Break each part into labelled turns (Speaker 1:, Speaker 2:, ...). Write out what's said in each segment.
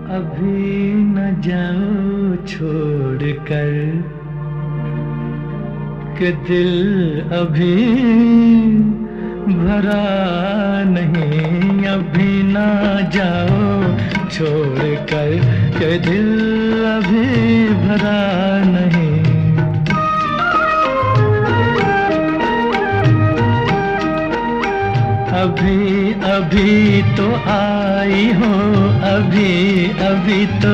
Speaker 1: अभी न जाओ छोड़ कर कि दिल अभी भरा नहीं। अभी न जाओ छोड़ कर कि दिल अभी भरा नहीं। अभी अभी तो आई हो, अभी अभी तो,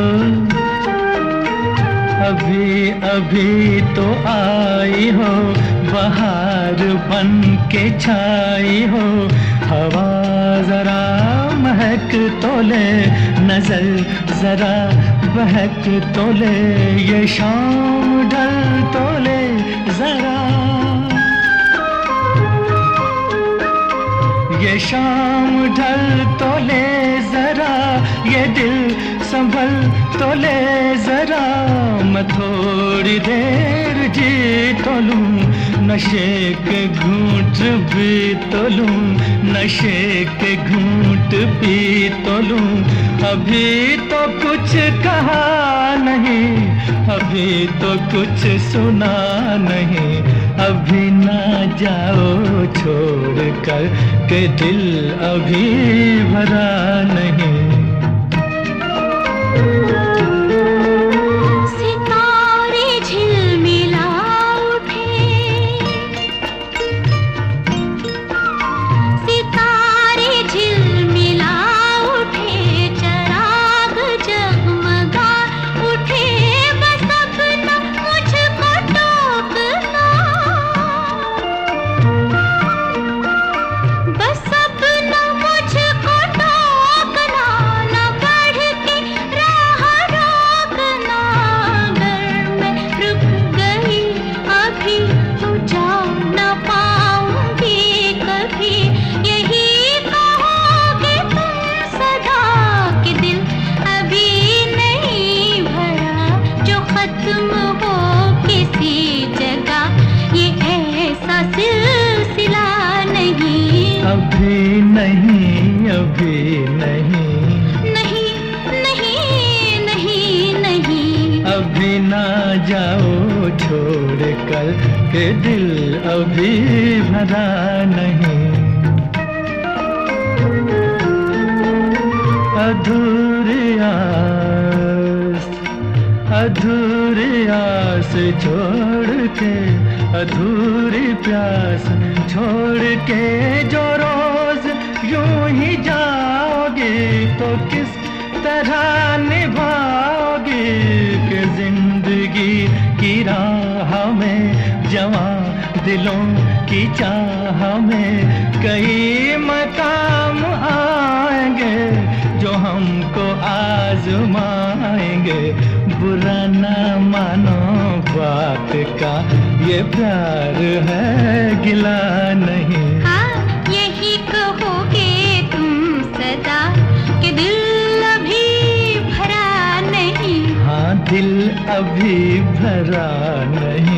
Speaker 1: अभी अभी तो आई हो, बहार बन के छाई हो। हवा जरा महक तो ले, नजर जरा बहक तो ले, ये शाम ढल तो ले जरा, ये शाम ढल तो ले जरा, ये दिल संभल तो ले जरा। मैं थोड़ी देर जी तो लूं, नशे के घूंट भी तो लूं, नशे के घूंट भी तो लूं। अभी तो कुछ कहा नहीं, अभी तो कुछ सुना नहीं। अभी ना जाओ छोड़ कर के दिल अभी भरा नहीं। अभी नहीं, अभी नहीं,
Speaker 2: नहीं नहीं नहीं नहीं।
Speaker 1: अभी ना जाओ छोड़ कर के दिल अभी भरा नहीं। अधूरी आस, अधूरी आस छोड़ के, अधूरी प्यास छोड़ के जो रोज यूं ही जाओगे तो किस तरह निभाओगे कि जिंदगी की राह में जवां दिलों की चाह में कई मकाम आएंगे जो हमको आजमाएंगे। बुरा ना मानो बात का, ये प्यार है गिला नहीं।
Speaker 2: हाँ यही कहोगे तुम सदा कि दिल अभी भरा नहीं।
Speaker 1: हाँ दिल अभी भरा नहीं।